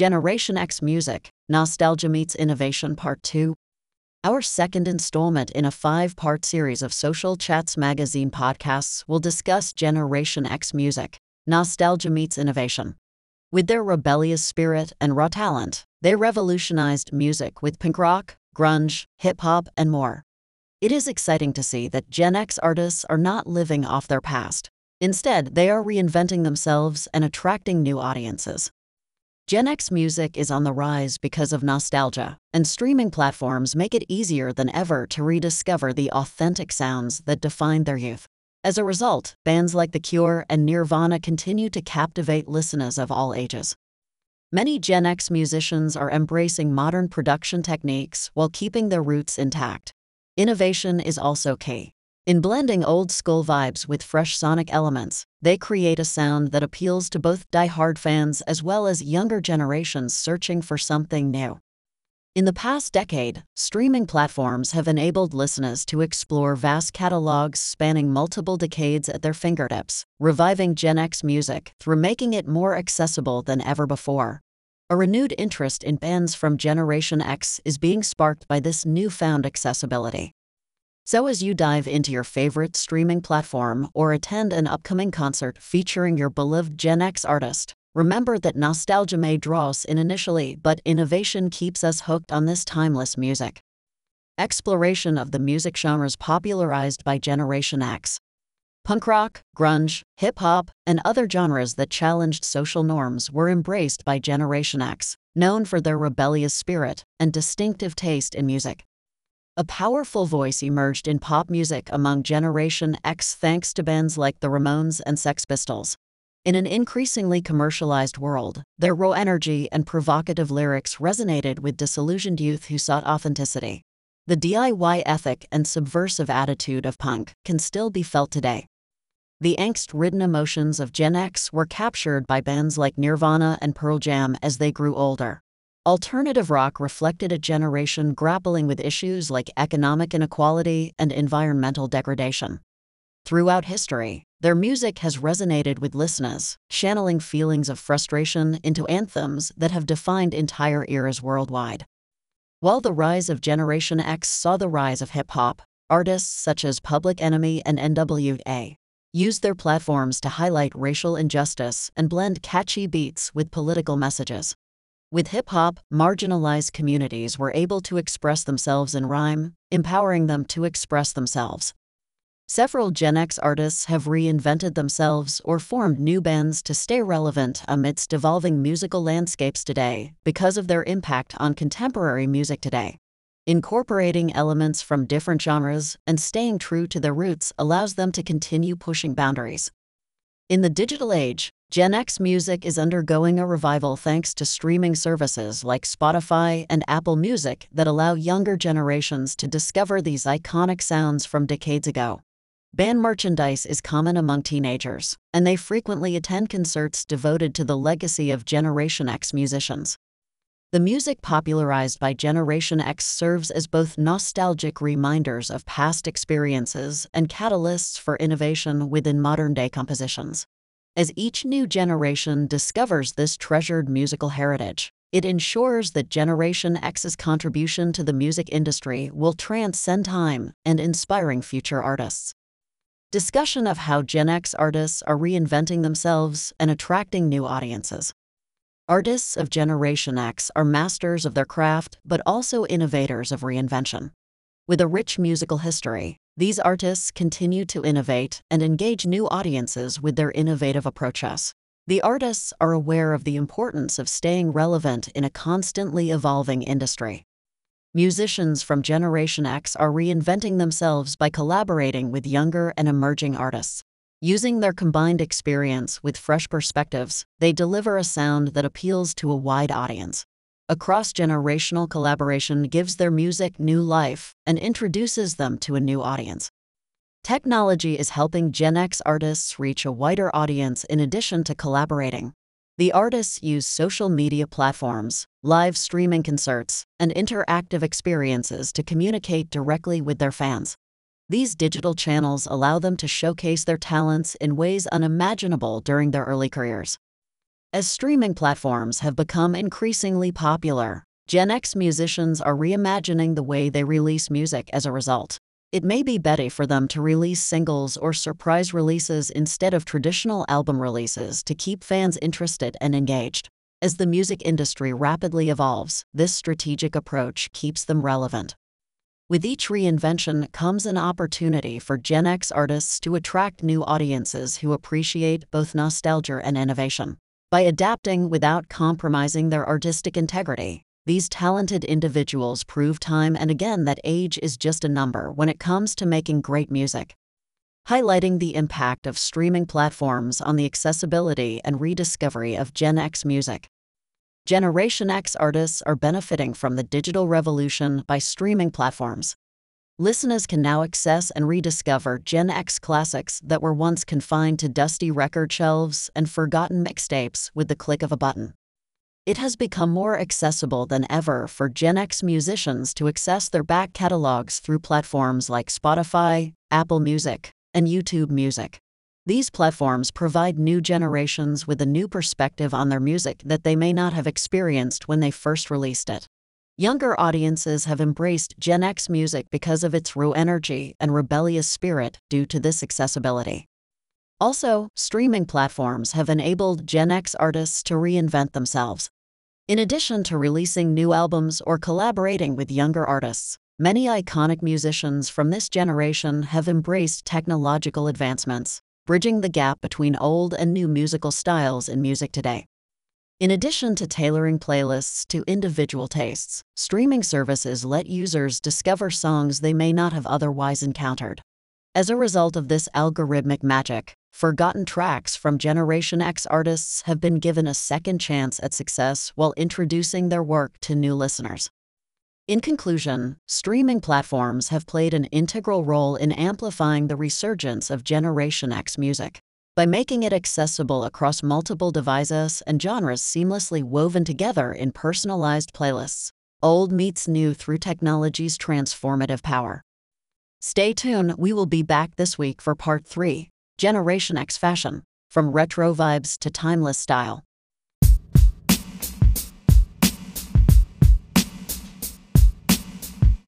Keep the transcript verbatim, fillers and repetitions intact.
Generation X Music, Nostalgia Meets Innovation Part two. Our second installment in a five-part series of Social Chats Magazine podcasts will discuss Generation X Music, Nostalgia Meets Innovation. With their rebellious spirit and raw talent, they revolutionized music with punk rock, grunge, hip-hop, and more. It is exciting to see that Gen X artists are not living off their past. Instead, they are reinventing themselves and attracting new audiences. Gen X music is on the rise because of nostalgia, and streaming platforms make it easier than ever to rediscover the authentic sounds that defined their youth. As a result, bands like The Cure and Nirvana continue to captivate listeners of all ages. Many Gen X musicians are embracing modern production techniques while keeping their roots intact. Innovation is also key. In blending old-school vibes with fresh sonic elements, they create a sound that appeals to both die-hard fans as well as younger generations searching for something new. In the past decade, streaming platforms have enabled listeners to explore vast catalogs spanning multiple decades at their fingertips, reviving Gen X music through making it more accessible than ever before. A renewed interest in bands from Generation X is being sparked by this newfound accessibility. So as you dive into your favorite streaming platform or attend an upcoming concert featuring your beloved Gen X artist, remember that nostalgia may draw us in initially, but innovation keeps us hooked on this timeless music. Exploration of the music genres popularized by Generation X. Punk rock, grunge, hip-hop, and other genres that challenged social norms were embraced by Generation X, known for their rebellious spirit and distinctive taste in music. A powerful voice emerged in pop music among Generation X thanks to bands like the Ramones and Sex Pistols. In an increasingly commercialized world, their raw energy and provocative lyrics resonated with disillusioned youth who sought authenticity. The D I Y ethic and subversive attitude of punk can still be felt today. The angst-ridden emotions of Gen X were captured by bands like Nirvana and Pearl Jam as they grew older. Alternative rock reflected a generation grappling with issues like economic inequality and environmental degradation. Throughout history, their music has resonated with listeners, channeling feelings of frustration into anthems that have defined entire eras worldwide. While the rise of Generation X saw the rise of hip-hop, artists such as Public Enemy and N W A used their platforms to highlight racial injustice and blend catchy beats with political messages. With hip-hop, marginalized communities were able to express themselves in rhyme, empowering them to express themselves. Several Gen X artists have reinvented themselves or formed new bands to stay relevant amidst evolving musical landscapes today because of their impact on contemporary music today. Incorporating elements from different genres and staying true to their roots allows them to continue pushing boundaries. In the digital age, Gen X music is undergoing a revival thanks to streaming services like Spotify and Apple Music that allow younger generations to discover these iconic sounds from decades ago. Band merchandise is common among teenagers, and they frequently attend concerts devoted to the legacy of Generation X musicians. The music popularized by Generation X serves as both nostalgic reminders of past experiences and catalysts for innovation within modern-day compositions. As each new generation discovers this treasured musical heritage, it ensures that Generation X's contribution to the music industry will transcend time and inspiring future artists. Discussion of how Gen X artists are reinventing themselves and attracting new audiences. Artists of Generation X are masters of their craft but also innovators of reinvention. With a rich musical history, these artists continue to innovate and engage new audiences with their innovative approaches. The artists are aware of the importance of staying relevant in a constantly evolving industry. Musicians from Generation X are reinventing themselves by collaborating with younger and emerging artists. Using their combined experience with fresh perspectives, they deliver a sound that appeals to a wide audience. A cross-generational collaboration gives their music new life and introduces them to a new audience. Technology is helping Gen X artists reach a wider audience in addition to collaborating. The artists use social media platforms, live streaming concerts, and interactive experiences to communicate directly with their fans. These digital channels allow them to showcase their talents in ways unimaginable during their early careers. As streaming platforms have become increasingly popular, Gen X musicians are reimagining the way they release music as a result. It may be better for them to release singles or surprise releases instead of traditional album releases to keep fans interested and engaged. As the music industry rapidly evolves, this strategic approach keeps them relevant. With each reinvention comes an opportunity for Gen X artists to attract new audiences who appreciate both nostalgia and innovation. By adapting without compromising their artistic integrity, these talented individuals prove time and again that age is just a number when it comes to making great music. Highlighting the impact of streaming platforms on the accessibility and rediscovery of Gen X music. Generation X artists are benefiting from the digital revolution by streaming platforms. Listeners can now access and rediscover Gen X classics that were once confined to dusty record shelves and forgotten mixtapes with the click of a button. It has become more accessible than ever for Gen X musicians to access their back catalogs through platforms like Spotify, Apple Music, and YouTube Music. These platforms provide new generations with a new perspective on their music that they may not have experienced when they first released it. Younger audiences have embraced Gen X music because of its raw energy and rebellious spirit due to this accessibility. Also, streaming platforms have enabled Gen X artists to reinvent themselves. In addition to releasing new albums or collaborating with younger artists, many iconic musicians from this generation have embraced technological advancements, bridging the gap between old and new musical styles in music today. In addition to tailoring playlists to individual tastes, streaming services let users discover songs they may not have otherwise encountered. As a result of this algorithmic magic, forgotten tracks from Generation X artists have been given a second chance at success while introducing their work to new listeners. In conclusion, streaming platforms have played an integral role in amplifying the resurgence of Generation X music. By making it accessible across multiple devices and genres seamlessly woven together in personalized playlists, old meets new through technology's transformative power. Stay tuned, we will be back this week for part three, Generation X Fashion, from retro vibes to timeless style.